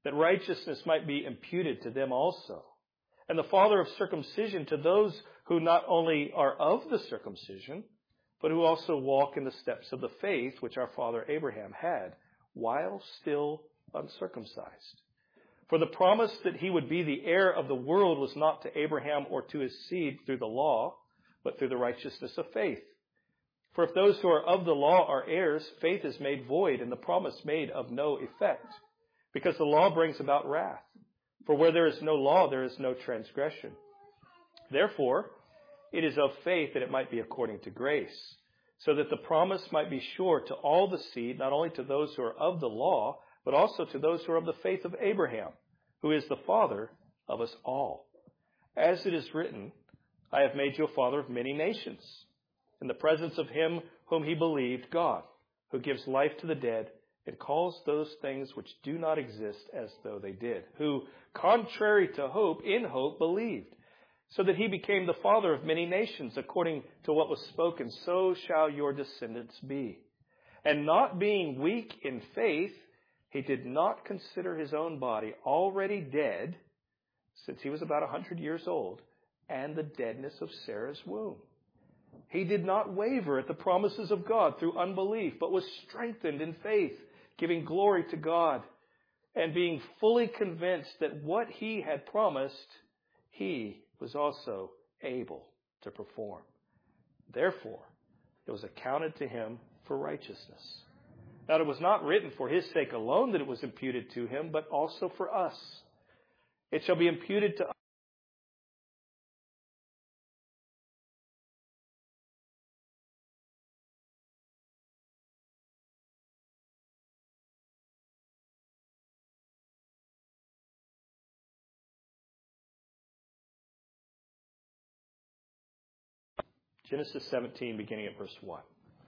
that righteousness might be imputed to them also, and the father of circumcision to those who not only are of the circumcision, but who also walk in the steps of the faith which our father Abraham had, while still uncircumcised. For the promise that he would be the heir of the world was not to Abraham or to his seed through the law, but through the righteousness of faith. For if those who are of the law are heirs, faith is made void, and the promise made of no effect, because the law brings about wrath. For where there is no law, there is no transgression. Therefore, it is of faith that it might be according to grace, so that the promise might be sure to all the seed, not only to those who are of the law, but also to those who are of the faith of Abraham, who is the father of us all. As it is written, I have made you a father of many nations, in the presence of him whom he believed, God, who gives life to the dead and calls those things which do not exist as though they did, who, contrary to hope, in hope believed, so that he became the father of many nations, according to what was spoken, so shall your descendants be. And not being weak in faith, he did not consider his own body already dead, since he was about 100 years old, and the deadness of Sarah's womb. He did not waver at the promises of God through unbelief, but was strengthened in faith, giving glory to God, and being fully convinced that what he had promised, he was also able to perform. Therefore, it was accounted to him for righteousness. Now, it was not written for his sake alone that it was imputed to him, but also for us. It shall be imputed to us. Genesis 17, beginning at verse 1.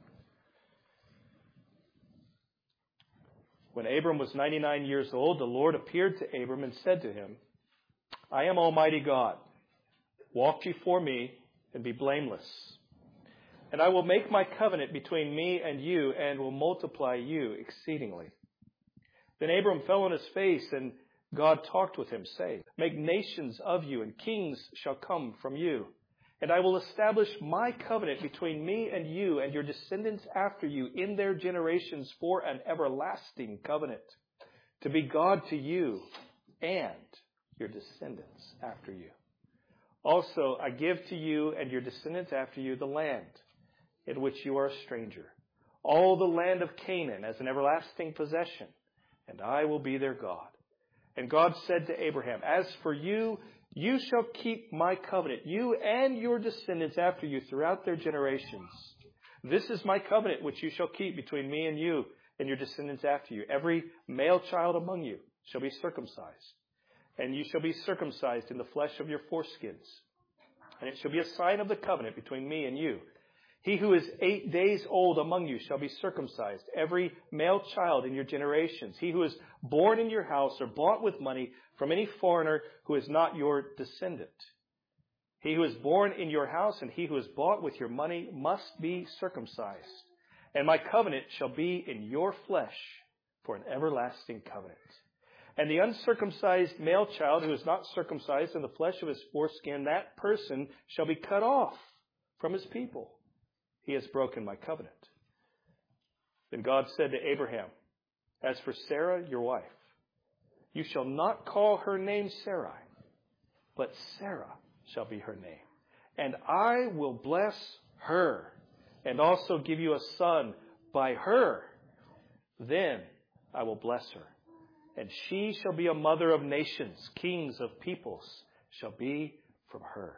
When Abram was 99 years old, the Lord appeared to Abram and said to him, I am Almighty God. Walk before me and be blameless. And I will make my covenant between me and you and will multiply you exceedingly. Then Abram fell on his face, and God talked with him, saying, Make nations of you, and kings shall come from you. And I will establish my covenant between me and you and your descendants after you in their generations for an everlasting covenant, to be God to you and your descendants after you. Also, I give to you and your descendants after you the land in which you are a stranger, all the land of Canaan as an everlasting possession, and I will be their God. And God said to Abraham, As for you, you shall keep my covenant, you and your descendants after you throughout their generations. This is my covenant which you shall keep between me and you and your descendants after you. Every male child among you shall be circumcised, and you shall be circumcised in the flesh of your foreskins. And it shall be a sign of the covenant between me and you. He who is 8 days old among you shall be circumcised, every male child in your generations. He who is born in your house or bought with money from any foreigner who is not your descendant. He who is born in your house and he who is bought with your money must be circumcised. And my covenant shall be in your flesh for an everlasting covenant. And the uncircumcised male child who is not circumcised in the flesh of his foreskin, that person shall be cut off from his people. He has broken my covenant. Then God said to Abraham, As for Sarah, your wife, you shall not call her name Sarai, but Sarah shall be her name. And I will bless her and also give you a son by her. Then I will bless her. And she shall be a mother of nations. Kings of peoples shall be from her.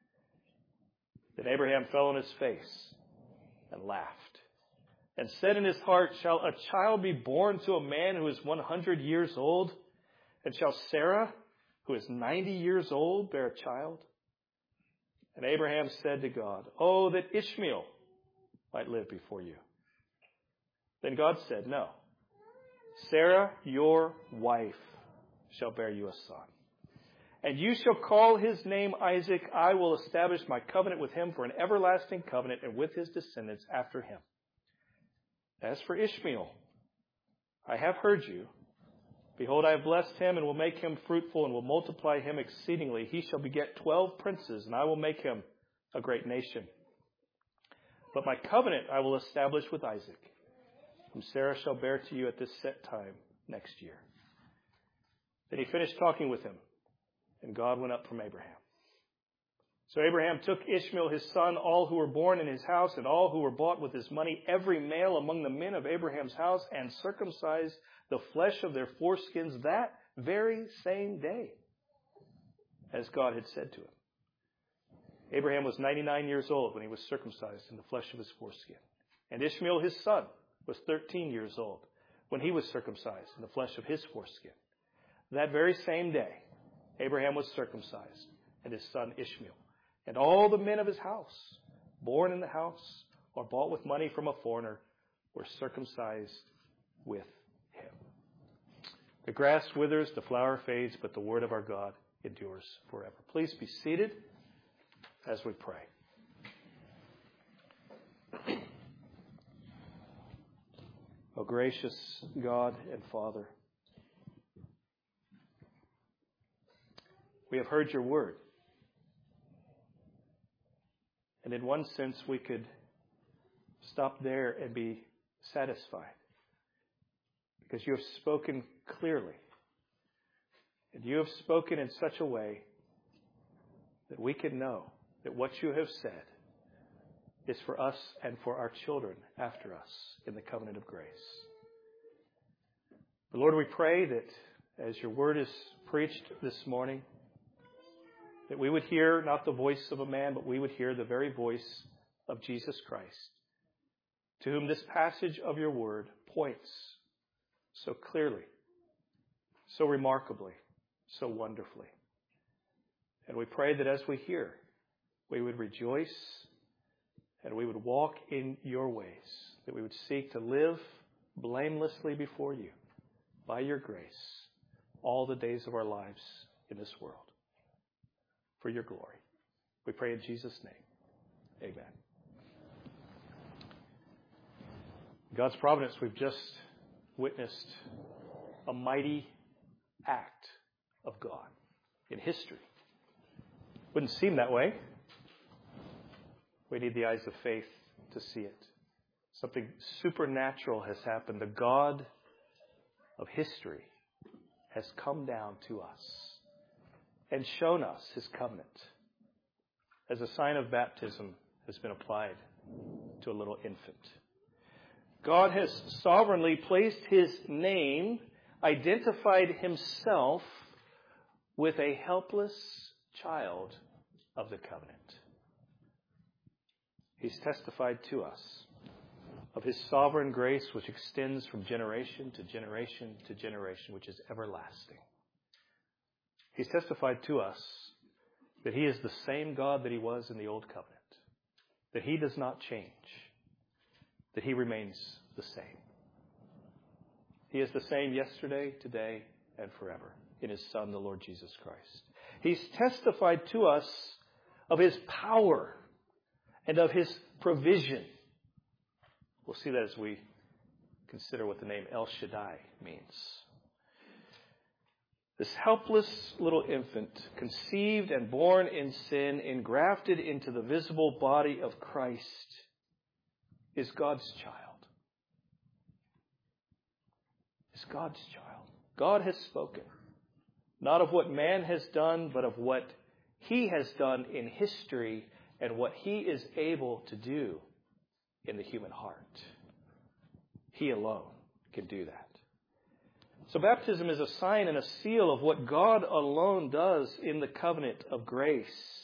Then Abraham fell on his face and laughed, and said in his heart, Shall a child be born to a man who is 100 years old? And shall Sarah, who is 90 years old, bear a child? And Abraham said to God, Oh, that Ishmael might live before you. Then God said, No, Sarah, your wife, shall bear you a son. And you shall call his name Isaac. I will establish my covenant with him for an everlasting covenant and with his descendants after him. As for Ishmael, I have heard you, Behold, I have blessed him and will make him fruitful and will multiply him exceedingly. He shall beget 12 princes, and I will make him a great nation. But my covenant I will establish with Isaac, whom Sarah shall bear to you at this set time next year. Then he finished talking with him, and God went up from Abraham. So Abraham took Ishmael his son, all who were born in his house, and all who were bought with his money, every male among the men of Abraham's house, and circumcised the flesh of their foreskins that very same day, as God had said to him. Abraham was 99 years old when he was circumcised in the flesh of his foreskin. And Ishmael his son was 13 years old when he was circumcised in the flesh of his foreskin. That very same day, Abraham was circumcised, and his son Ishmael. And all the men of his house, born in the house or bought with money from a foreigner, were circumcised with him. The grass withers, the flower fades, but the word of our God endures forever. Please be seated as we pray. O gracious God and Father, we have heard your word. And in one sense, we could stop there and be satisfied, because you have spoken clearly. And you have spoken in such a way that we can know that what you have said is for us and for our children after us in the covenant of grace. But Lord, we pray that as your word is preached this morning, that we would hear not the voice of a man, but we would hear the very voice of Jesus Christ, to whom this passage of your word points so clearly, so remarkably, so wonderfully. And we pray that as we hear, we would rejoice and we would walk in your ways, that we would seek to live blamelessly before you by your grace all the days of our lives in this world. For your glory. We pray in Jesus' name. Amen. God's providence, we've just witnessed a mighty act of God in history. Wouldn't seem that way. We need the eyes of faith to see it. Something supernatural has happened. The God of history has come down to us and shown us his covenant as a sign of baptism has been applied to a little infant. God has sovereignly placed his name, identified himself with a helpless child of the covenant. He's testified to us of his sovereign grace, which extends from generation to generation to generation, which is everlasting. He's testified to us that he is the same God that he was in the old covenant, that he does not change, that he remains the same. He is the same yesterday, today, and forever in his Son, the Lord Jesus Christ. He's testified to us of his power and of his provision. We'll see that as we consider what the name El Shaddai means. This helpless little infant, conceived and born in sin, engrafted into the visible body of Christ, is God's child. Is God's child. God has spoken, not of what man has done, but of what he has done in history and what he is able to do in the human heart. He alone can do that. So baptism is a sign and a seal of what God alone does in the covenant of grace.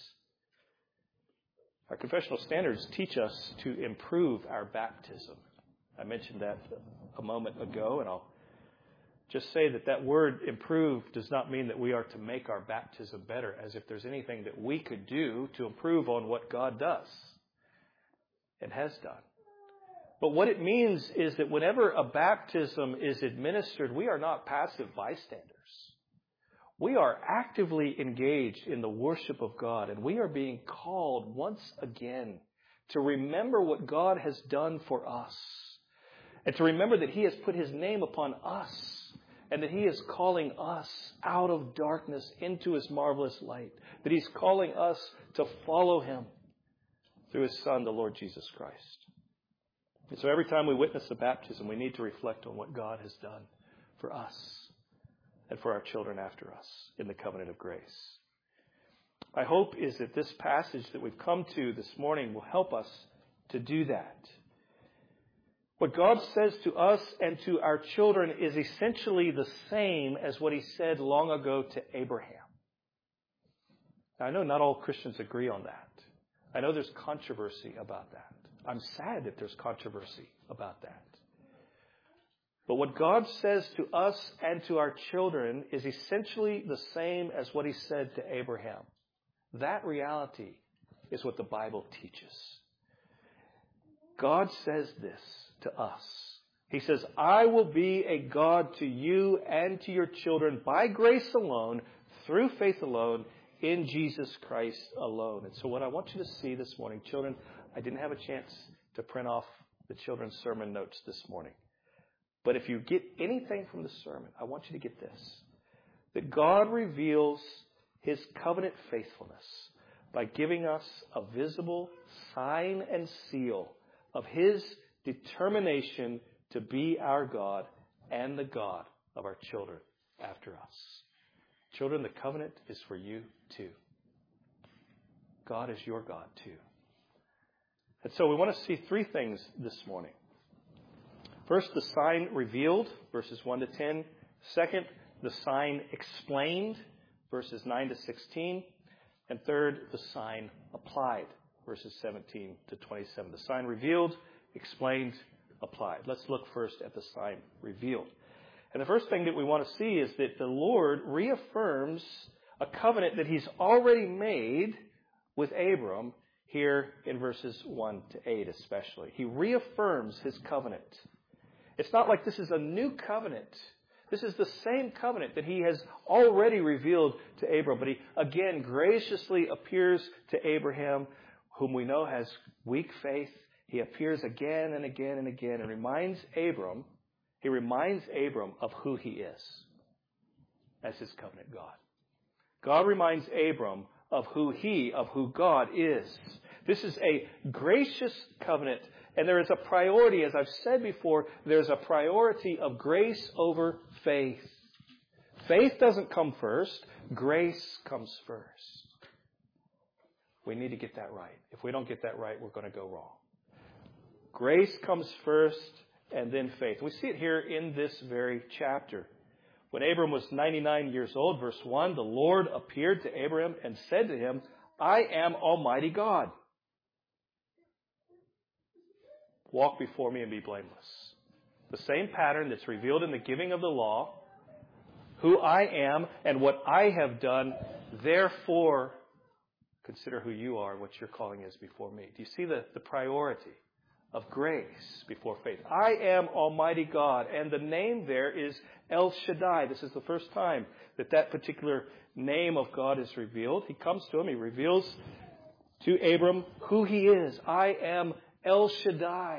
Our confessional standards teach us to improve our baptism. I mentioned that a moment ago, and I'll just say that word improve does not mean that we are to make our baptism better, as if there's anything that we could do to improve on what God does and has done. But what it means is that whenever a baptism is administered, we are not passive bystanders. We are actively engaged in the worship of God, and we are being called once again to remember what God has done for us, and to remember that he has put his name upon us and that He is calling us out of darkness into His marvelous light, that He's calling us to follow Him through His Son, the Lord Jesus Christ. And so every time we witness a baptism, we need to reflect on what God has done for us and for our children after us in the covenant of grace. My hope is that this passage that we've come to this morning will help us to do that. What God says to us and to our children is essentially the same as what He said long ago to Abraham. Now, I know not all Christians agree on that. I know there's controversy about that. I'm sad that there's controversy about that. But what God says to us and to our children is essentially the same as what He said to Abraham. That reality is what the Bible teaches. God says this to us. He says, I will be a God to you and to your children by grace alone, through faith alone, in Jesus Christ alone. And so what I want you to see this morning, children, I didn't have a chance to print off the children's sermon notes this morning. But if you get anything from the sermon, I want you to get this. That God reveals His covenant faithfulness by giving us a visible sign and seal of His determination to be our God and the God of our children after us. Children, the covenant is for you too. God is your God too. And so we want to see three things this morning. First, the sign revealed, verses 1 to 10. Second, the sign explained, verses 9 to 16. And third, the sign applied, verses 17 to 27. The sign revealed, explained, applied. Let's look first at the sign revealed. And the first thing that we want to see is that the Lord reaffirms a covenant that He's already made with Abram here in verses 1 to 8 especially. He reaffirms His covenant. It's not like this is a new covenant. This is the same covenant that He has already revealed to Abram. But He again graciously appears to Abraham, whom we know has weak faith. He appears again and again and again and reminds Abram of who He is as His covenant God. God reminds Abram of who God is. This is a gracious covenant, and there is a priority, as I've said before, there's a priority of grace over faith. Faith doesn't come first, grace comes first. We need to get that right. If we don't get that right, we're going to go wrong. Grace comes first, and then faith. We see it here in this very chapter. When Abram was 99 years old, verse 1, the Lord appeared to Abram and said to him, I am Almighty God. Walk before me and be blameless. The same pattern that's revealed in the giving of the law, who I am and what I have done, therefore consider who you are and what your calling is before me. Do you see the priority of grace before faith? I am Almighty God, and the name there is El Shaddai. This is the first time that particular name of God is revealed. He comes to him, He reveals to Abram who He is. I am El Shaddai.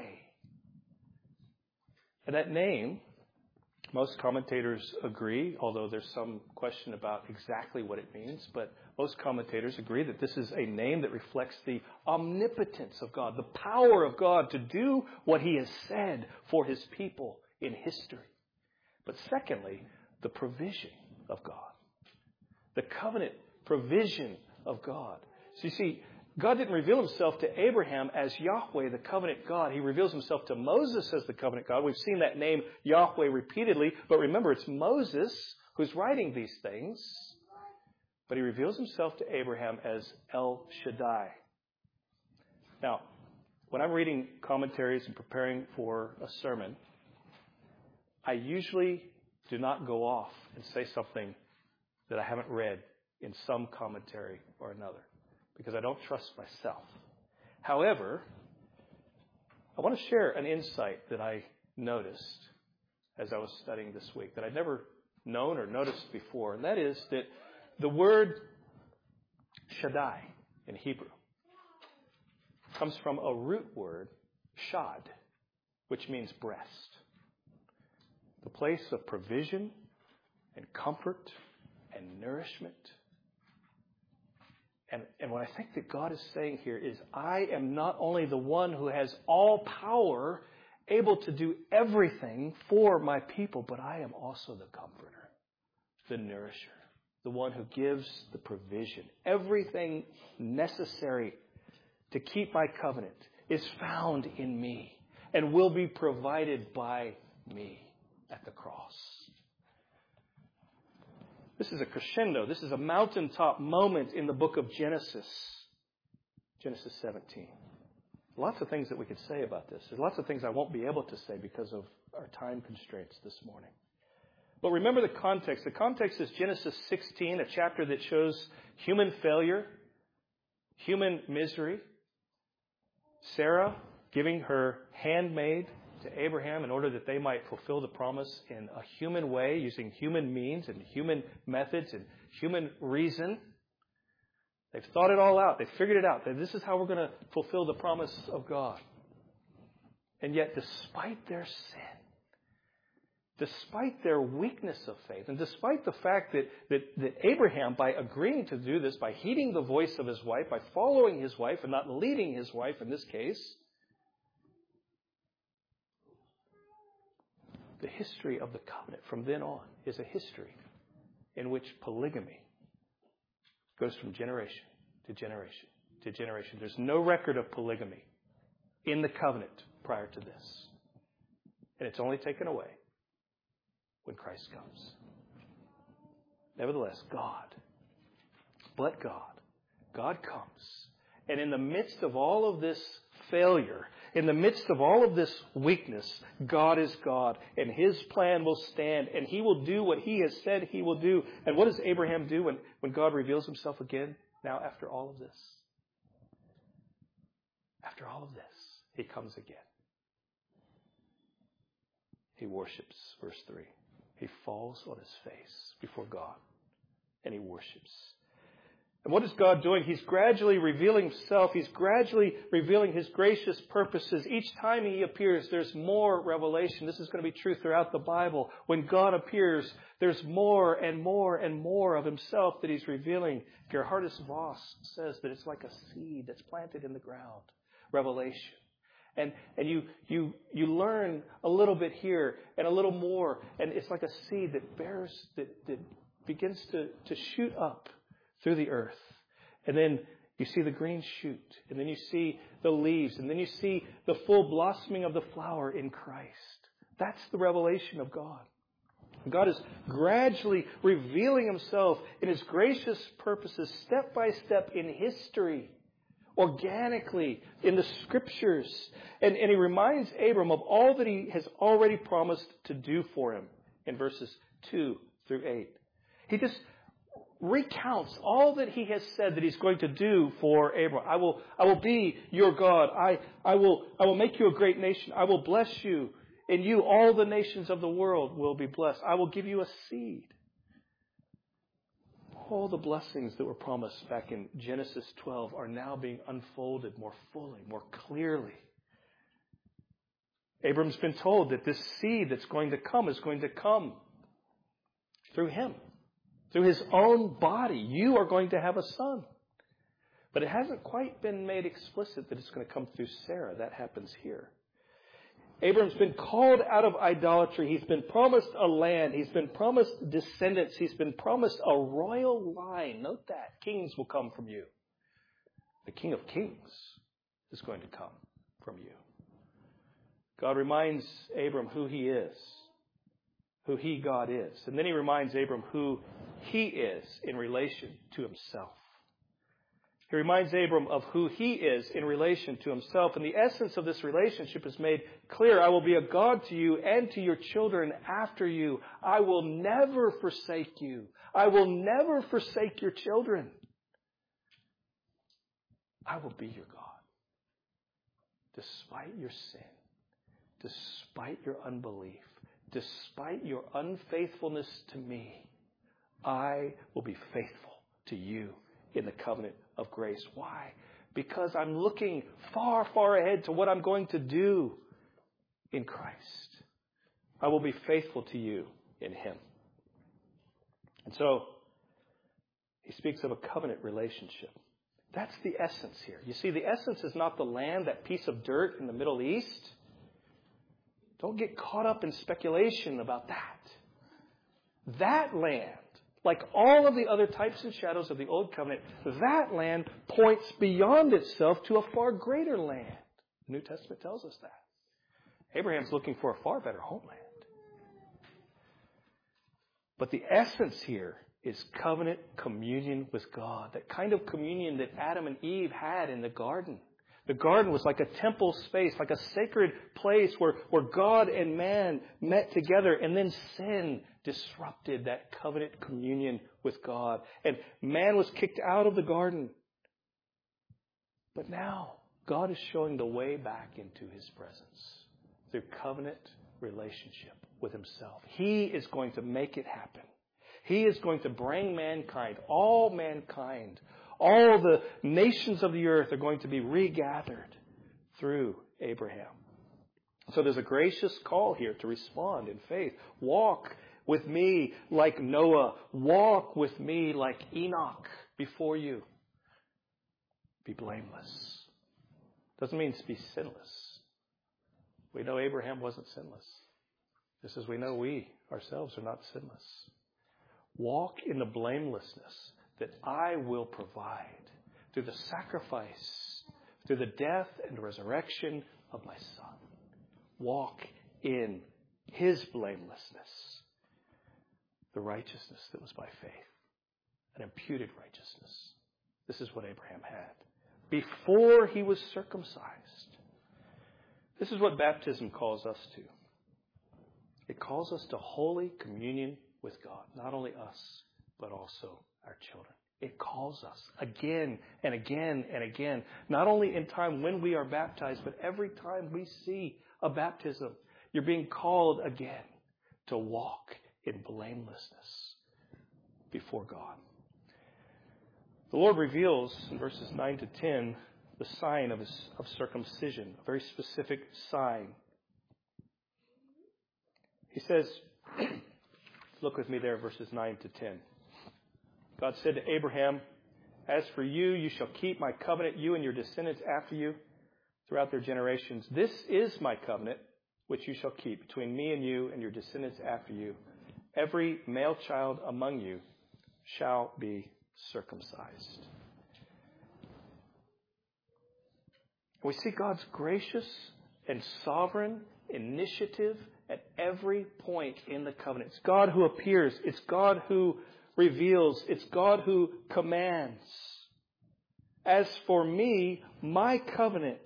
And that name, most commentators agree, although there's some question about exactly what it means, but most commentators agree that this is a name that reflects the omnipotence of God, the power of God to do what He has said for His people in history. But secondly, the provision of God, the covenant provision of God. So you see, God didn't reveal Himself to Abraham as Yahweh, the covenant God. He reveals Himself to Moses as the covenant God. We've seen that name Yahweh repeatedly, but remember, it's Moses who's writing these things. But He reveals Himself to Abraham as El Shaddai. Now, when I'm reading commentaries and preparing for a sermon, I usually do not go off and say something that I haven't read in some commentary or another, because I don't trust myself. However, I want to share an insight that I noticed as I was studying this week that I'd never known or noticed before, and that is that the word Shaddai in Hebrew comes from a root word, shad, which means breast. The place of provision, and comfort and nourishment. And what I think that God is saying here is, I am not only the one who has all power, able to do everything for my people, but I am also the comforter, the nourisher, the one who gives the provision. Everything necessary to keep my covenant is found in me and will be provided by me at the cross. This is a crescendo. This is a mountaintop moment in the book of Genesis. Genesis 17. Lots of things that we could say about this. There's lots of things I won't be able to say because of our time constraints this morning. But remember the context. The context is Genesis 16, a chapter that shows human failure, human misery. Sarah giving her handmaid to Abraham in order that they might fulfill the promise in a human way, using human means and human methods and human reason. They've thought it all out. They've figured it out. This is how we're going to fulfill the promise of God. And yet, despite their sin, despite their weakness of faith, and despite the fact that Abraham, by agreeing to do this, by heeding the voice of his wife, by following his wife and not leading his wife in this case, the history of the covenant from then on is a history in which polygamy goes from generation to generation to generation. There's no record of polygamy in the covenant prior to this. And it's only taken away when Christ comes. Nevertheless, God comes. And in the midst of all of this failure, in the midst of all of this weakness, God is God, and His plan will stand, and He will do what He has said He will do. And what does Abraham do when God reveals Himself again? Now, after all of this, He comes again. He worships, verse 3. He falls on his face before God, and he worships. And what is God doing? He's gradually revealing Himself. He's gradually revealing His gracious purposes. Each time He appears, there's more revelation. This is going to be true throughout the Bible. When God appears, there's more and more and more of Himself that He's revealing. Gerhardus Voss says that it's like a seed that's planted in the ground. Revelation. And you learn a little bit here and a little more. And it's like a seed that bears, that begins to shoot up through the earth. And then you see the green shoot. And then you see the leaves. And then you see the full blossoming of the flower in Christ. That's the revelation of God. God is gradually revealing Himself in His gracious purposes, step by step in history, organically in the Scriptures. And He reminds Abram of all that He has already promised to do for him in verses 2 through 8. He just recounts all that He has said that He's going to do for Abram. I will be your God. I will make you a great nation. I will bless you. In you all the nations of the world will be blessed. I will give you a seed. All the blessings that were promised back in Genesis 12 are now being unfolded more fully, more clearly. Abram's been told that this seed that's going to come is going to come through him, through his own body. You are going to have a son. But it hasn't quite been made explicit that it's going to come through Sarah. That happens here. Abram's been called out of idolatry. He's been promised a land. He's been promised descendants. He's been promised a royal line. Note that. Kings will come from you. The King of Kings is going to come from you. God reminds Abram who He is, who He, God, is. And then He reminds Abram who He is in relation to Himself. He reminds Abram of who He is in relation to Himself. And the essence of this relationship is made clear. I will be a God to you and to your children after you. I will never forsake you. I will never forsake your children. I will be your God. Despite your sin, despite your unbelief, despite your unfaithfulness to me, I will be faithful to you in the covenant of grace. Why? Because I'm looking far, far ahead to what I'm going to do in Christ. I will be faithful to you in Him. And so he speaks of a covenant relationship. That's the essence here. You see, the essence is not the land, that piece of dirt in the Middle East. Don't get caught up in speculation about that. That land, like all of the other types and shadows of the Old Covenant, that land points beyond itself to a far greater land. The New Testament tells us that. Abraham's looking for a far better homeland. But the essence here is covenant communion with God. That kind of communion that Adam and Eve had in the garden. The garden was like a temple space, like a sacred place where God and man met together, and then sin disrupted that covenant communion with God. And man was kicked out of the garden. But now, God is showing the way back into His presence through covenant relationship with Himself. He is going to make it happen. He is going to bring mankind, all the nations of the earth are going to be regathered through Abraham. So there's a gracious call here to respond in faith. Walk with me like Noah. Walk with me like Enoch before you. Be blameless. Doesn't mean to be sinless. We know Abraham wasn't sinless. Just as we know we ourselves are not sinless. Walk in the blamelessness that I will provide through the sacrifice, through the death and resurrection of my Son. Walk in His blamelessness, the righteousness that was by faith, an imputed righteousness. This is what Abraham had before he was circumcised. This is what baptism calls us to. It calls us to holy communion with God, not only us, but also our children. It calls us again and again and again, not only in time when we are baptized, but every time we see a baptism. You're being called again to walk in blamelessness before God. The Lord reveals in verses 9 to 10 the sign of circumcision, a very specific sign. He says, look with me there, verses 9 to 10. God said to Abraham, as for you, you shall keep my covenant, you and your descendants after you, throughout their generations. This is my covenant, which you shall keep between me and you and your descendants after you. Every male child among you shall be circumcised. We see God's gracious and sovereign initiative at every point in the covenant. It's God who appears. It's God who reveals. It's God who commands. As for me, my covenant.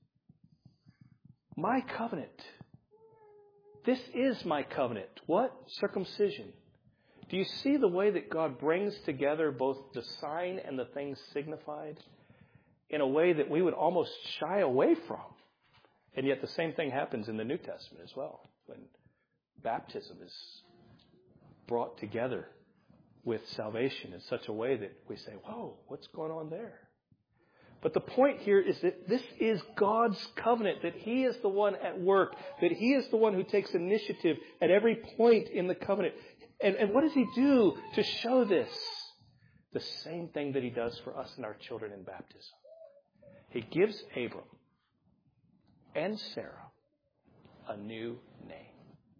This is my covenant. What? Circumcision. Do you see the way that God brings together both the sign and the things signified in a way that we would almost shy away from? And yet the same thing happens in the New Testament as well, when baptism is brought together with salvation in such a way that we say, whoa, what's going on there? But the point here is that this is God's covenant, that He is the one at work, that He is the one who takes initiative at every point in the covenant. And what does He do to show this? The same thing that He does for us and our children in baptism. He gives Abram and Sarah a new name.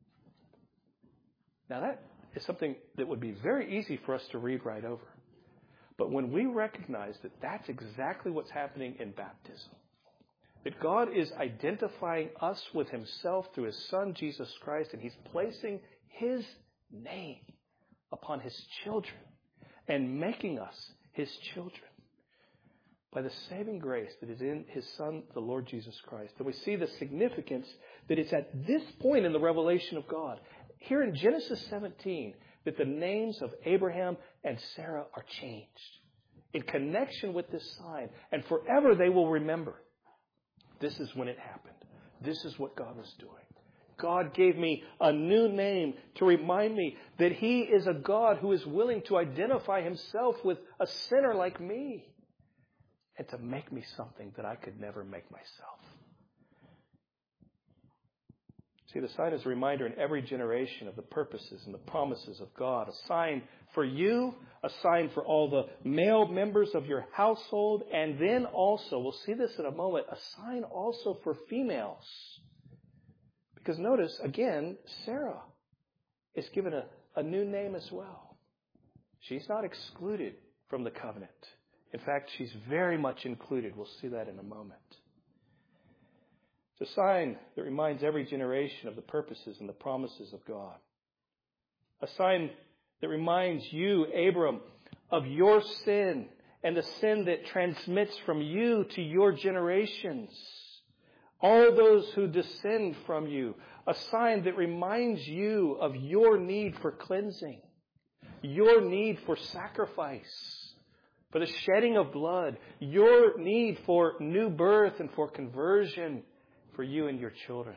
Now that is something that would be very easy for us to read right over. But when we recognize that that's exactly what's happening in baptism, that God is identifying us with Himself through His Son, Jesus Christ, and He's placing His name upon His children and making us His children by the saving grace that is in His Son, the Lord Jesus Christ. And we see the significance that it's at this point in the revelation of God, here in Genesis 17, that the names of Abraham and Sarah are changed in connection with this sign. And forever they will remember. This is when it happened. This is what God was doing. God gave me a new name to remind me that He is a God who is willing to identify Himself with a sinner like me and to make me something that I could never make myself. See, the sign is a reminder in every generation of the purposes and the promises of God. A sign for you, a sign for all the male members of your household, and then also, we'll see this in a moment, a sign also for females. Because notice, again, Sarah is given a new name as well. She's not excluded from the covenant. In fact, she's very much included. We'll see that in a moment. It's a sign that reminds every generation of the purposes and the promises of God. A sign that reminds you, Abram, of your sin and the sin that transmits from you to your generations. All those who descend from you. A sign that reminds you of your need for cleansing, your need for sacrifice, for the shedding of blood, your need for new birth and for conversion for you and your children.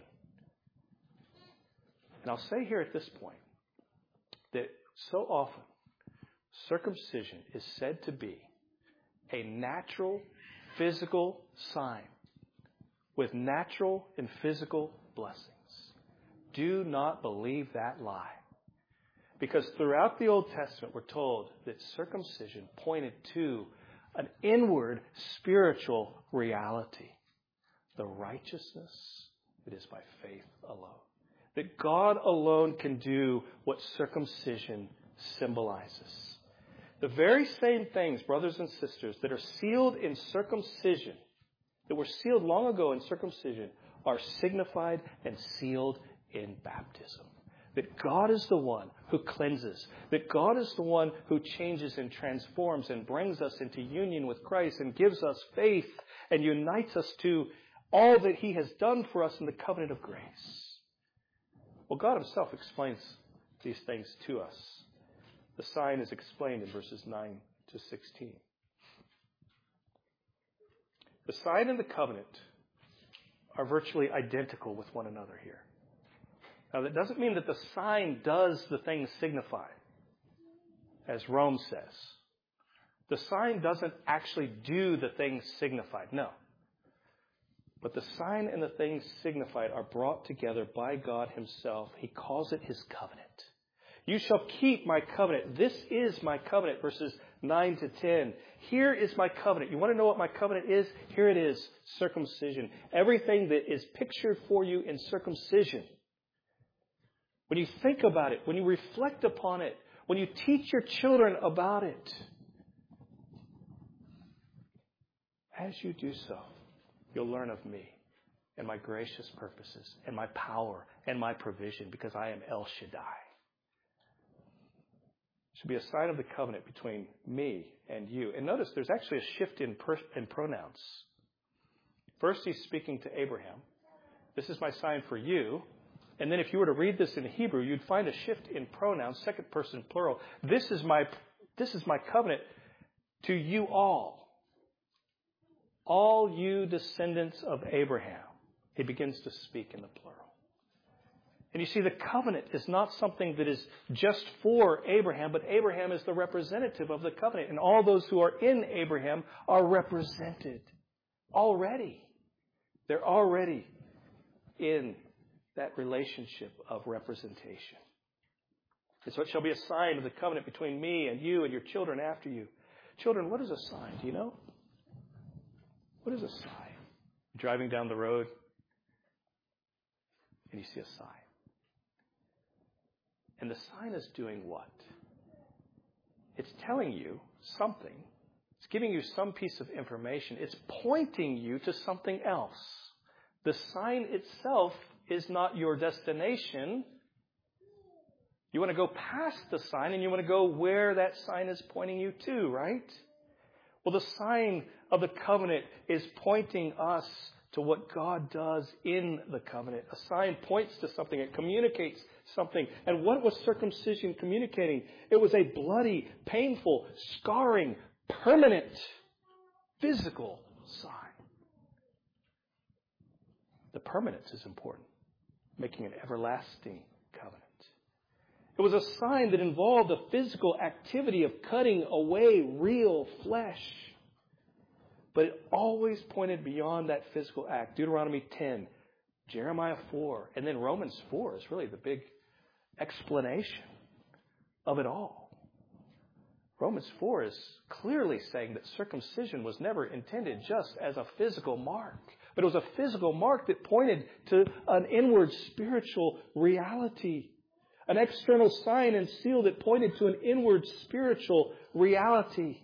And I'll say here at this point that so often circumcision is said to be a natural, physical sign with natural and physical blessings. Do not believe that lie. Because throughout the Old Testament, we're told that circumcision pointed to an inward spiritual reality. The righteousness that is by faith alone. That God alone can do what circumcision symbolizes. The very same things, brothers and sisters, that are sealed in circumcision, that were sealed long ago in circumcision, are signified and sealed in baptism. That God is the one who cleanses. That God is the one who changes and transforms and brings us into union with Christ and gives us faith and unites us to all that He has done for us in the covenant of grace. Well, God Himself explains these things to us. The sign is explained in verses 9 to 16. The sign and the covenant are virtually identical with one another here. Now, that doesn't mean that the sign does the thing signified, as Rome says. The sign doesn't actually do the thing signified. No. But the sign and the things signified are brought together by God Himself. He calls it His covenant. You shall keep my covenant. This is my covenant, verses 9 to 10. Here is my covenant. You want to know what my covenant is? Here it is, circumcision. Everything that is pictured for you in circumcision. When you think about it, when you reflect upon it, when you teach your children about it, as you do so, you'll learn of me and my gracious purposes and my power and my provision, because I am El Shaddai. It should be a sign of the covenant between me and you. And notice there's actually a shift in pronouns. First, He's speaking to Abraham. This is my sign for you. And then if you were to read this in Hebrew, you'd find a shift in pronouns, second person plural. This is my covenant to you all. All you descendants of Abraham. He begins to speak in the plural. And you see, the covenant is not something that is just for Abraham, but Abraham is the representative of the covenant. And all those who are in Abraham are represented already. They're already in that relationship of representation. And so it shall be a sign of the covenant between me and you and your children after you. Children, what is a sign? Do you know? What is a sign? You're driving down the road and you see a sign. And the sign is doing what? It's telling you something. It's giving you some piece of information. It's pointing you to something else. The sign itself is not your destination. You want to go past the sign and you want to go where that sign is pointing you to, right? Well, the sign of the covenant is pointing us to what God does in the covenant. A sign points to something. It communicates something. And what was circumcision communicating? It was a bloody, painful, scarring, permanent, physical sign. The permanence is important, making an everlasting covenant. It was a sign that involved the physical activity of cutting away real flesh. But it always pointed beyond that physical act. Deuteronomy 10, Jeremiah 4, and then Romans 4 is really the big explanation of it all. Romans 4 is clearly saying that circumcision was never intended just as a physical mark, but it was a physical mark that pointed to an inward spiritual reality, an external sign and seal that pointed to an inward spiritual reality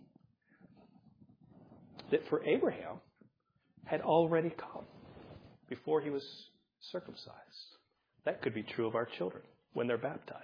that for Abraham had already come before he was circumcised. That could be true of our children when they're baptized.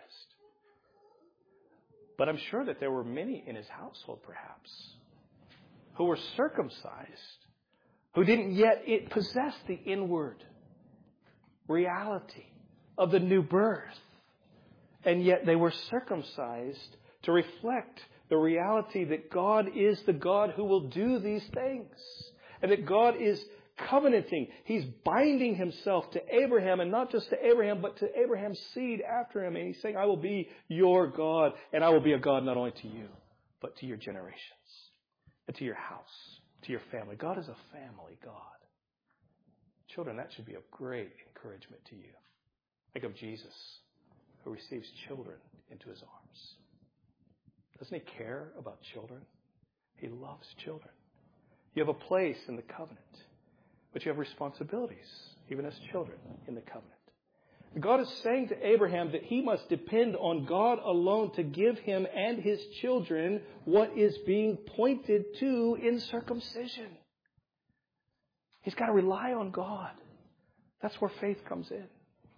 But I'm sure that there were many in his household, perhaps, who were circumcised, who didn't yet possess the inward reality of the new birth. And yet they were circumcised to reflect the reality that God is the God who will do these things. And that God is covenanting. He's binding himself to Abraham, and not just to Abraham, but to Abraham's seed after him. And he's saying, I will be your God, and I will be a God not only to you, but to your generations, and to your house, to your family. God is a family God. Children, that should be of great encouragement to you. Think of Jesus, who receives children into his arms. Doesn't he care about children? He loves children. You have a place in the covenant, but you have responsibilities, even as children, in the covenant. God is saying to Abraham that he must depend on God alone to give him and his children what is being pointed to in circumcision. He's got to rely on God. That's where faith comes in.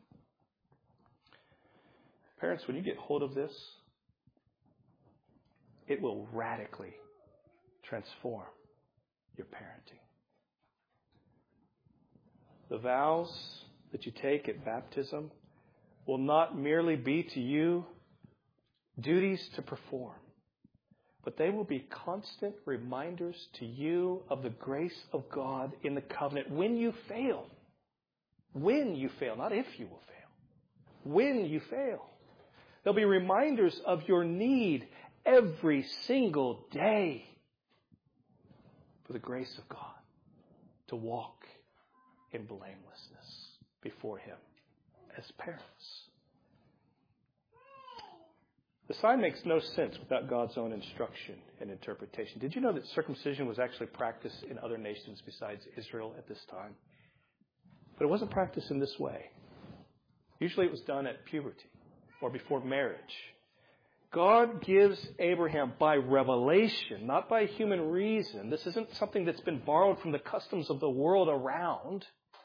Parents, when you get hold of this, it will radically transform your parenting. The vows that you take at baptism will not merely be to you duties to perform, but they will be constant reminders to you of the grace of God in the covenant when you fail. When you fail, not if you will fail. When you fail. There'll be reminders of your need every single day for the grace of God to walk in blamelessness before him as parents. The sign makes no sense without God's own instruction and interpretation. Did you know that circumcision was actually practiced in other nations besides Israel at this time? But it wasn't practiced in this way. Usually it was done at puberty or before marriage. God gives Abraham by revelation, not by human reason. This isn't something that's been borrowed from the customs of the world around.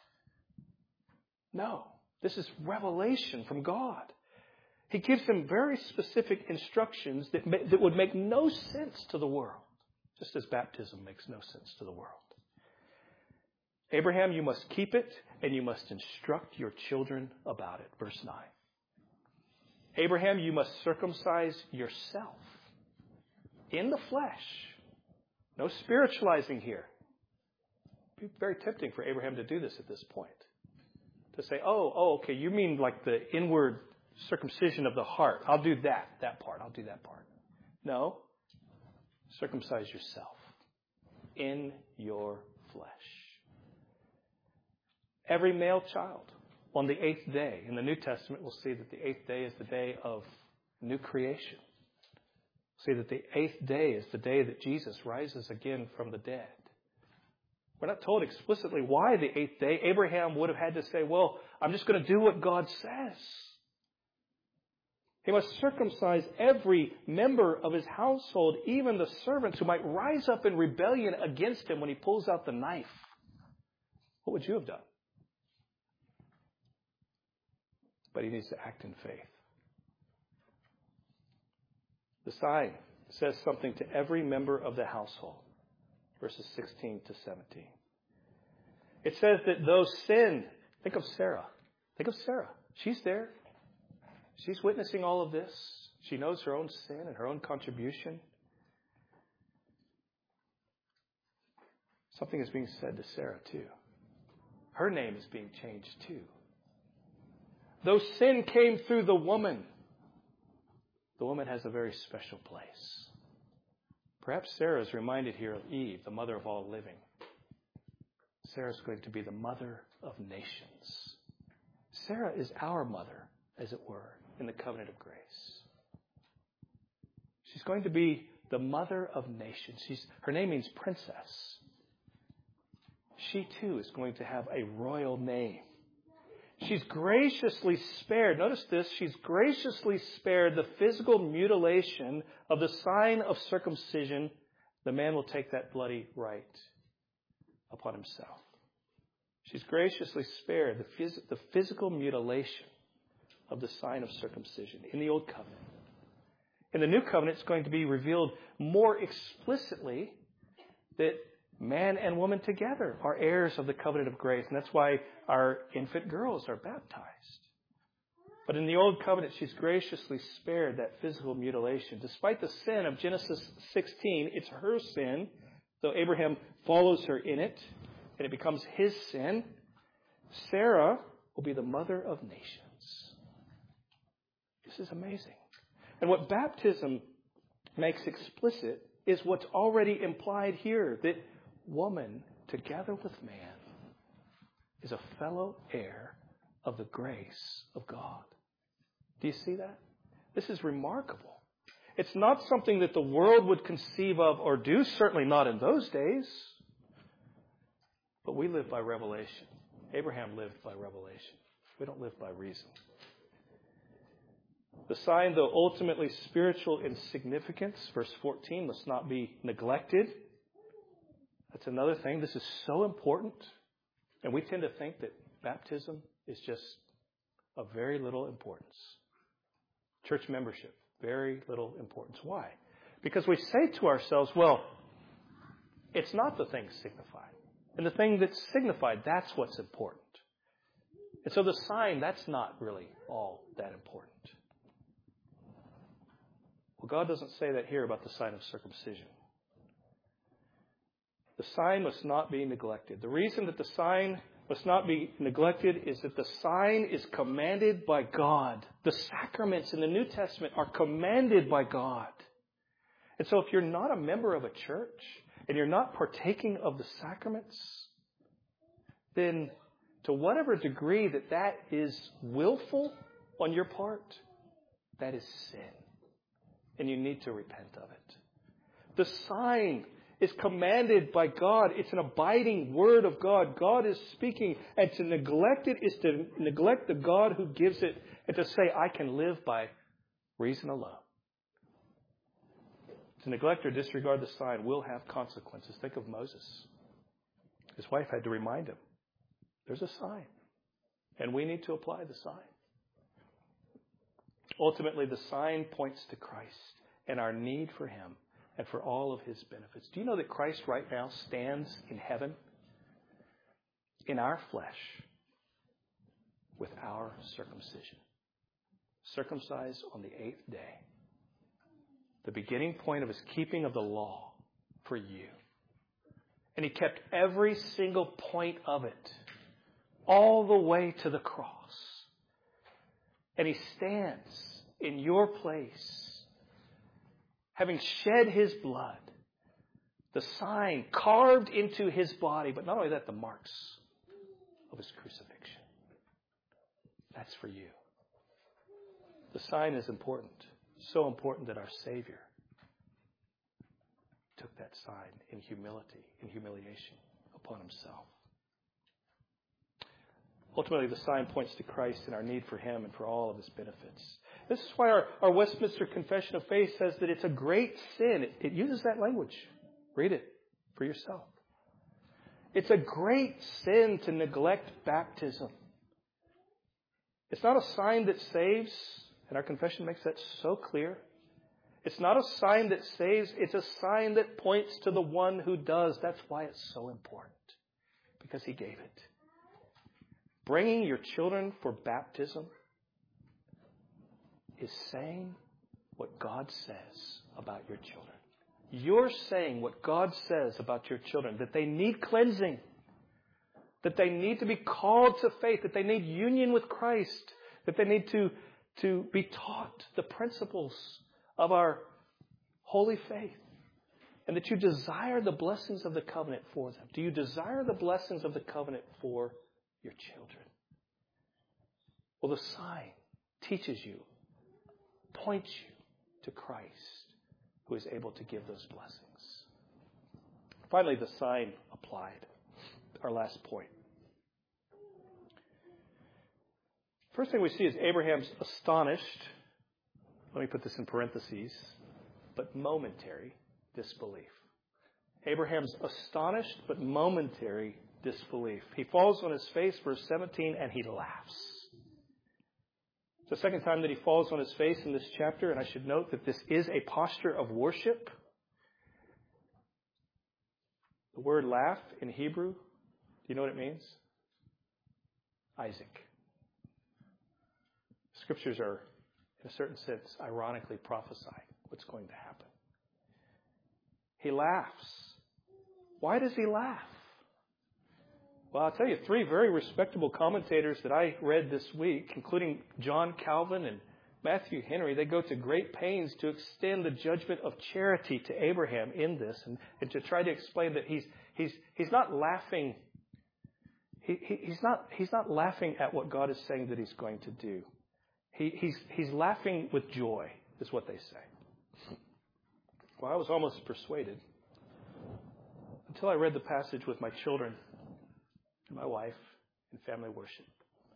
No, this is revelation from God. He gives him very specific instructions that would make no sense to the world, just as baptism makes no sense to the world. Abraham, you must keep it, and you must instruct your children about it. Verse 9. Abraham, you must circumcise yourself in the flesh. No spiritualizing here. It would be very tempting for Abraham to do this at this point. To say, okay, you mean like the inward circumcision of the heart. I'll do that part. I'll do that part. No. Circumcise yourself in your flesh. Every male child on the 8th day. In the New Testament, we'll see that the 8th day is the day of new creation. We'll see that the 8th day is the day that Jesus rises again from the dead. We're not told explicitly why the 8th day. Abraham would have had to say, well, I'm just going to do what God says. He must circumcise every member of his household, even the servants who might rise up in rebellion against him when he pulls out the knife. What would you have done? But he needs to act in faith. The sign says something to every member of the household. Verses 16 to 17. It says that those sin, think of Sarah. Think of Sarah. She's there. She's witnessing all of this. She knows her own sin and her own contribution. Something is being said to Sarah too. Her name is being changed too. Though sin came through the woman has a very special place. Perhaps Sarah is reminded here of Eve, the mother of all living. Sarah's going to be the mother of nations Sarah is our mother, as it were, in the covenant of grace. She's going to be the mother of nations. Her name means princess. She too is going to have a royal name. She's graciously spared, notice this, she's graciously spared the physical mutilation of the sign of circumcision. The man will take that bloody right upon himself. She's graciously spared the physical mutilation of the sign of circumcision in the Old Covenant. In the New Covenant, it's going to be revealed more explicitly that man and woman together are heirs of the covenant of grace. And that's why our infant girls are baptized. But in the Old Covenant, she's graciously spared that physical mutilation. Despite the sin of Genesis 16, it's her sin, though Abraham follows her in it, and it becomes his sin. Sarah will be the mother of nations. This is amazing. And what baptism makes explicit is what's already implied here, that woman, together with man, is a fellow heir of the grace of God. Do you see that? This is remarkable. It's not something that the world would conceive of or do, certainly not in those days. But we live by revelation. Abraham lived by revelation. We don't live by reason. The sign, though ultimately spiritual in significance, verse 14, must not be neglected. That's another thing. This is so important. And we tend to think that baptism is just of very little importance. Church membership, very little importance. Why? Because we say to ourselves, well, it's not the thing signified. And the thing that's signified, that's what's important. And so the sign, that's not really all that important. Well, God doesn't say that here about the sign of circumcision. The sign must not be neglected. The reason that the sign must not be neglected is that the sign is commanded by God. The sacraments in the New Testament are commanded by God. And so if you're not a member of a church and you're not partaking of the sacraments, then to whatever degree that is willful on your part, that is sin. And you need to repent of it. The sign is commanded by God. It's an abiding word of God. God is speaking, and to neglect it is to neglect the God who gives it, and to say, I can live by reason alone. To neglect or disregard the sign will have consequences. Think of Moses. His wife had to remind him, there's a sign, and we need to apply the sign. Ultimately, the sign points to Christ and our need for Him and for all of His benefits. Do you know that Christ right now stands in heaven in our flesh with our circumcision? Circumcised on the 8th day. The beginning point of His keeping of the law for you. And He kept every single point of it all the way to the cross. And He stands in your place, having shed His blood, the sign carved into His body, but not only that, the marks of His crucifixion. That's for you. The sign is important, so important that our Savior took that sign in humility, in humiliation upon Himself. Ultimately, the sign points to Christ and our need for Him and for all of His benefits. This is why our Westminster Confession of Faith says that it's a great sin. It uses that language. Read it for yourself. It's a great sin to neglect baptism. It's not a sign that saves, and our confession makes that so clear. It's not a sign that saves. It's a sign that points to the one who does. That's why it's so important, because He gave it. Bringing your children for baptism is saying what God says about your children. You're saying what God says about your children, that they need cleansing, that they need to be called to faith, that they need union with Christ, that they need to be taught the principles of our holy faith, and that you desire the blessings of the covenant for them. Do you desire the blessings of the covenant for your children? Well, the sign teaches you, points you to Christ, who is able to give those blessings. Finally, the sign applied. Our last point. First thing we see is Abraham's astonished, let me put this in parentheses, but momentary disbelief. Abraham's astonished but momentary disbelief. He falls on his face, verse 17, and he laughs. It's the second time that he falls on his face in this chapter, and I should note that this is a posture of worship. The word laugh in Hebrew, do you know what it means? Isaac. Scriptures are, in a certain sense, ironically prophesying what's going to happen. He laughs. Why does he laugh? Well, I'll tell you, three very respectable commentators that I read this week, including John Calvin and Matthew Henry, they go to great pains to extend the judgment of charity to Abraham in this, and to try to explain that he's not laughing. He's not laughing at what God is saying that he's going to do. He's laughing with joy, is what they say. Well, I was almost persuaded until I read the passage with my children and my wife in family worship.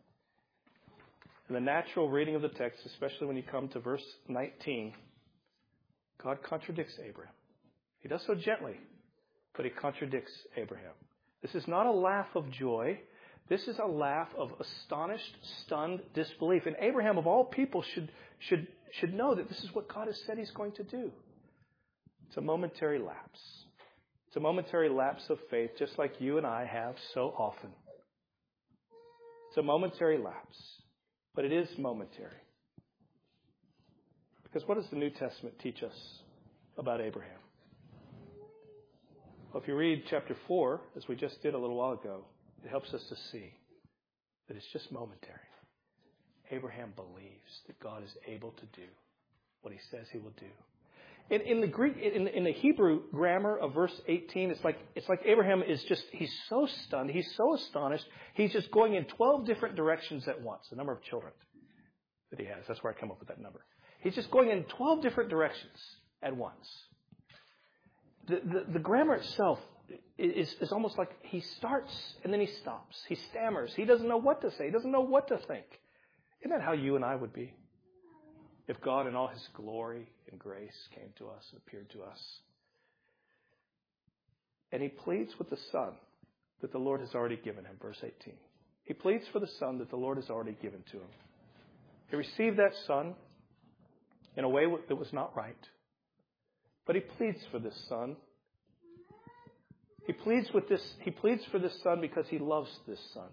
In the natural reading of the text, especially when you come to verse 19, God contradicts Abraham. He does so gently, but he contradicts Abraham. This is not a laugh of joy. This is a laugh of astonished, stunned disbelief. And Abraham, of all people, should know that this is what God has said he's going to do. It's a momentary lapse. It's a momentary lapse of faith, just like you and I have so often. It's a momentary lapse, but it is momentary. Because what does the New Testament teach us about Abraham? Well, if you read chapter 4, as we just did a little while ago, it helps us to see that it's just momentary. Abraham believes that God is able to do what he says he will do. In the Greek, in the Hebrew grammar of verse 18, it's like Abraham is just, he's so stunned, he's so astonished, he's just going in 12 different directions at once, the number of children that he has. That's where I come up with that number. He's just going in 12 different directions at once. The grammar itself is almost like he starts and then he stops. He stammers. He doesn't know what to say. He doesn't know what to think. Isn't that how you and I would be? If God in all his glory and grace came to us and appeared to us. And he pleads with the son that the Lord has already given him, verse 18. He pleads for the son that the Lord has already given to him. He received that son in a way that was not right. But he pleads for this son. He pleads for this son because he loves this son.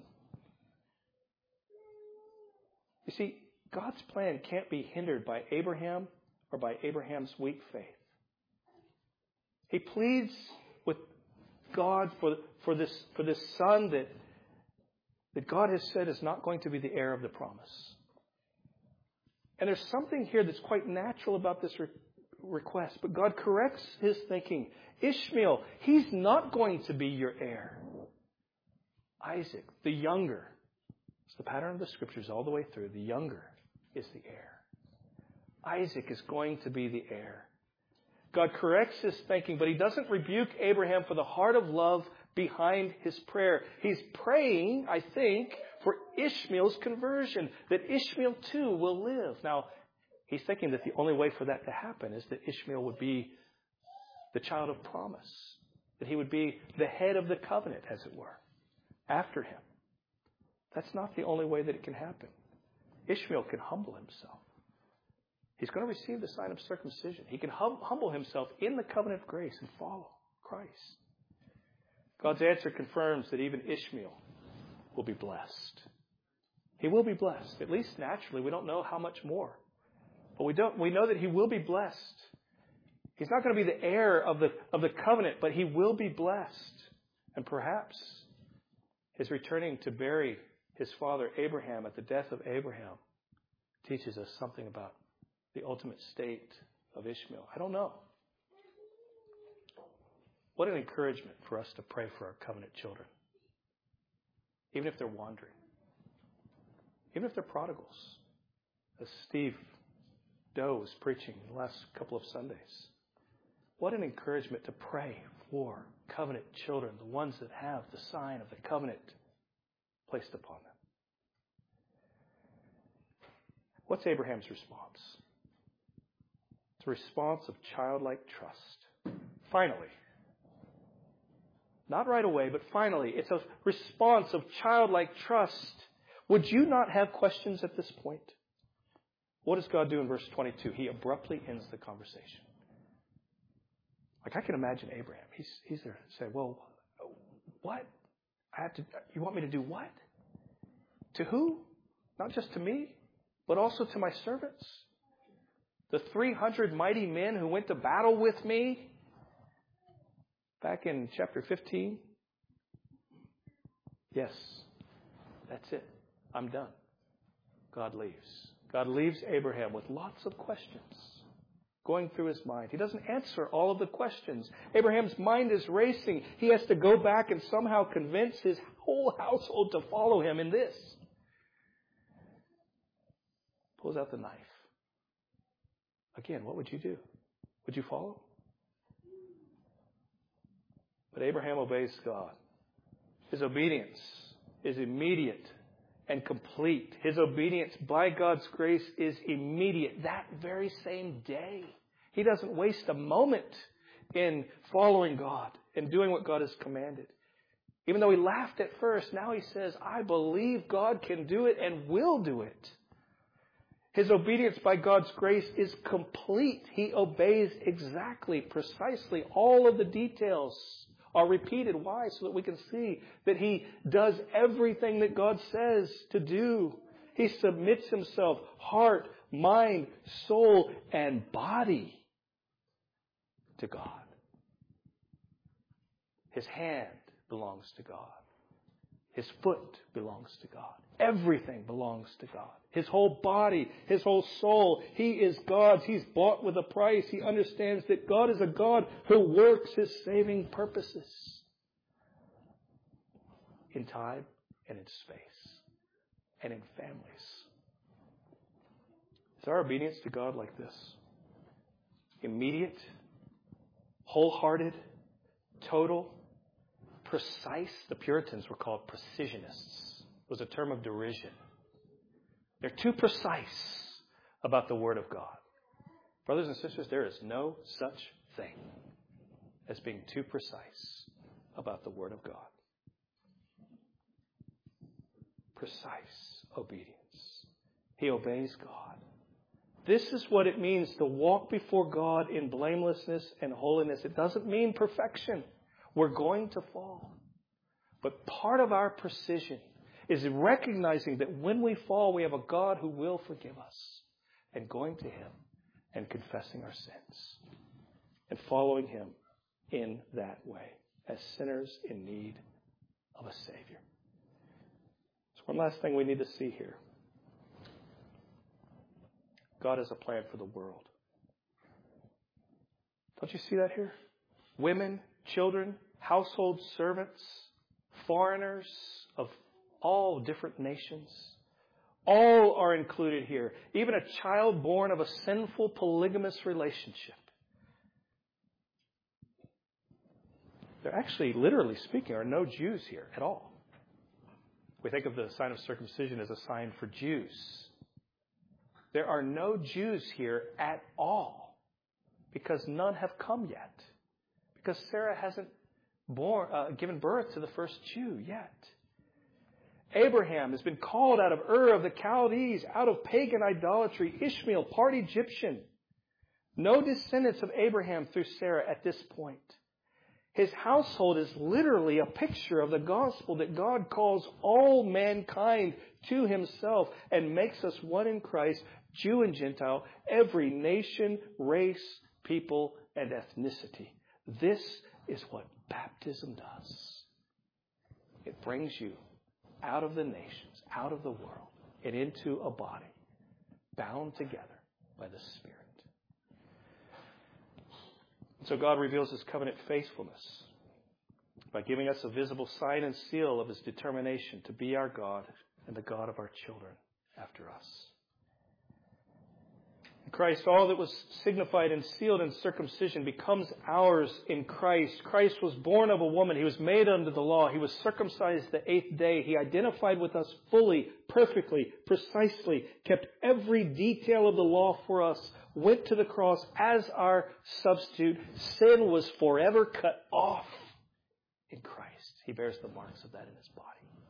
You see, God's plan can't be hindered by Abraham or by Abraham's weak faith. He pleads with God for this son that God has said is not going to be the heir of the promise. And there's something here that's quite natural about this request, but God corrects his thinking. Ishmael, he's not going to be your heir. Isaac, the younger, it's the pattern of the scriptures all the way through. The younger is the heir. Isaac is going to be the heir. God corrects his thinking, but he doesn't rebuke Abraham for the heart of love behind his prayer. He's praying, I think, for Ishmael's conversion, that Ishmael too will live. Now, he's thinking that the only way for that to happen is that Ishmael would be the child of promise, that he would be the head of the covenant, as it were, after him. That's not the only way that it can happen. Ishmael can humble himself. He's going to receive the sign of circumcision. He can humble himself in the covenant of grace and follow Christ. God's answer confirms that even Ishmael will be blessed. He will be blessed, at least naturally. We don't know how much more. But we know that he will be blessed. He's not going to be the heir of the covenant, but he will be blessed. And perhaps his returning to bury his father Abraham at the death of Abraham teaches us something about the ultimate state of Ishmael. I don't know. What an encouragement for us to pray for our covenant children. Even if they're wandering. even if they're prodigals, as Steve Doe was preaching the last couple of Sundays. What an encouragement to pray for covenant children, the ones that have the sign of the covenant placed upon them. What's Abraham's response? It's a response of childlike trust. Finally. Not right away, but finally. It's a response of childlike trust. Would you not have questions at this point? What does God do in verse 22? He abruptly ends the conversation. Like, I can imagine Abraham. He's there to say, well, what? You want me to do what? To who? Not just to me, but also to my servants? The 300 mighty men who went to battle with me back in chapter 15? Yes, that's it. I'm done. God leaves. God leaves Abraham with lots of questions going through his mind. He doesn't answer all of the questions. Abraham's mind is racing. He has to go back and somehow convince his whole household to follow him in this. Pulls out the knife. Again, what would you do? Would you follow? But Abraham obeys God. His obedience is immediate and complete. His obedience by God's grace is immediate. That very same day. He doesn't waste a moment in following God and doing what God has commanded. Even though he laughed at first, now he says, I believe God can do it and will do it. His obedience by God's grace is complete. He obeys exactly, precisely. All of the details are repeated. Why? So that we can see that he does everything that God says to do. He submits himself, heart, mind, soul, and body to God. His hand belongs to God. His foot belongs to God. Everything belongs to God. His whole body, his whole soul, he is God's. He's bought with a price. He understands that God is a God who works his saving purposes in time and in space and in families. Is our obedience to God like this? Immediate, wholehearted, total, precise. The Puritans were called precisionists. It was a term of derision. They're too precise about the Word of God. Brothers and sisters, there is no such thing as being too precise about the Word of God. Precise obedience. He obeys God. This is what it means to walk before God in blamelessness and holiness. It doesn't mean perfection. We're going to fall. But part of our precision is recognizing that when we fall, we have a God who will forgive us. And going to him and confessing our sins. And following him in that way as sinners in need of a Savior. So one last thing we need to see here. God has a plan for the world. Don't you see that here? Women, children, household servants, foreigners of all different nations. All are included here. Even a child born of a sinful polygamous relationship. There actually, literally speaking, are no Jews here at all. We think of the sign of circumcision as a sign for Jews. There are no Jews here at all because none have come yet. Because Sarah hasn't given birth to the first Jew yet. Abraham has been called out of Ur of the Chaldees, out of pagan idolatry, Ishmael, part Egyptian. No descendants of Abraham through Sarah at this point. His household is literally a picture of the gospel that God calls all mankind to himself and makes us one in Christ, Jew and Gentile, every nation, race, people, and ethnicity. This is what baptism does. It brings you out of the nations, out of the world, and into a body bound together by the Spirit. So God reveals his covenant faithfulness by giving us a visible sign and seal of his determination to be our God and the God of our children. after us. In Christ, all that was signified and sealed in circumcision becomes ours in Christ. Christ was born of a woman. He was made under the law. He was circumcised the 8th day. He identified with us fully, perfectly, precisely, kept every detail of the law for us, went to the cross as our substitute. Sin was forever cut off in Christ. He bears the marks of that in his body.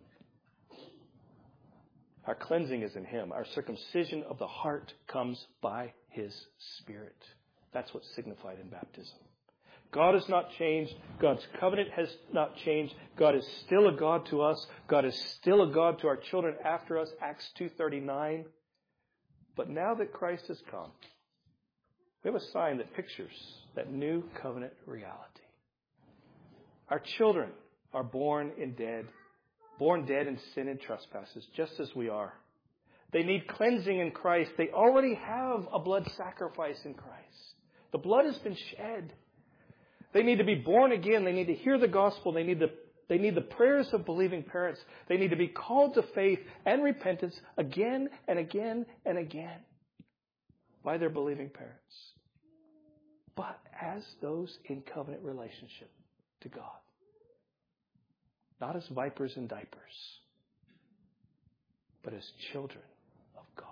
Our cleansing is in him. Our circumcision of the heart comes by his Spirit. That's what's signified in baptism. God has not changed. God's covenant has not changed. God is still a God to us. God is still a God to our children after us, Acts 2:39. But now that Christ has come, we have a sign that pictures that new covenant reality. Our children are born dead in sin and trespasses, just as we are. They need cleansing in Christ. They already have a blood sacrifice in Christ. The blood has been shed. They need to be born again. They need to hear the gospel. They need the prayers of believing parents. They need to be called to faith and repentance again and again and again by their believing parents. But as those in covenant relationship to God. Not as vipers in diapers, but as children of God.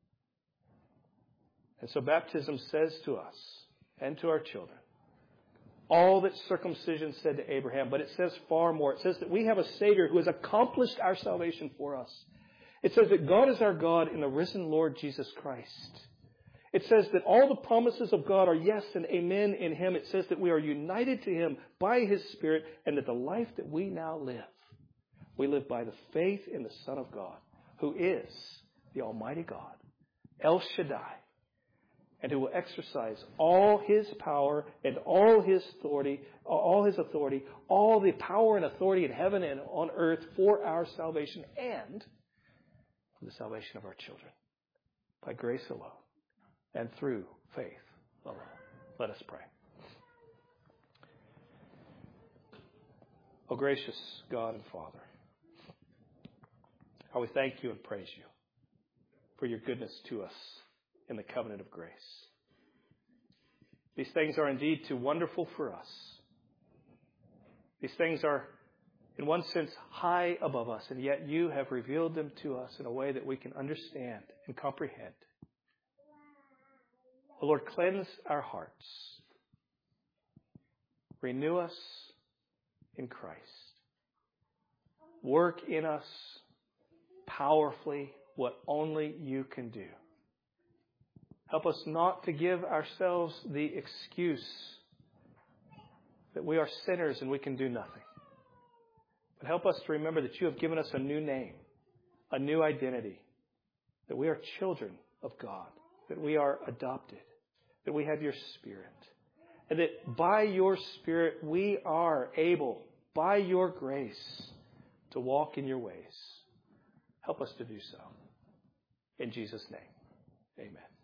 And so baptism says to us and to our children all that circumcision said to Abraham, but it says far more. It says that we have a Savior who has accomplished our salvation for us. It says that God is our God in the risen Lord Jesus Christ. It says that all the promises of God are yes and amen in him. It says that we are united to him by his Spirit, and that the life that we now live, we live by the faith in the Son of God, who is the Almighty God, El Shaddai, and who will exercise all his power and all his authority, all the power and authority in heaven and on earth for our salvation and for the salvation of our children, by grace alone. And through faith alone. Let us pray. O gracious God and Father, how we thank you and praise you for your goodness to us in the covenant of grace. These things are indeed too wonderful for us. These things are, in one sense, high above us, and yet you have revealed them to us in a way that we can understand and comprehend. O Lord, cleanse our hearts. Renew us in Christ. Work in us powerfully what only you can do. Help us not to give ourselves the excuse that we are sinners and we can do nothing. But help us to remember that you have given us a new name, a new identity, that we are children of God, that we are adopted, that we have your Spirit, and that by your Spirit we are able, by your grace, to walk in your ways. Help us to do so. In Jesus' name, amen.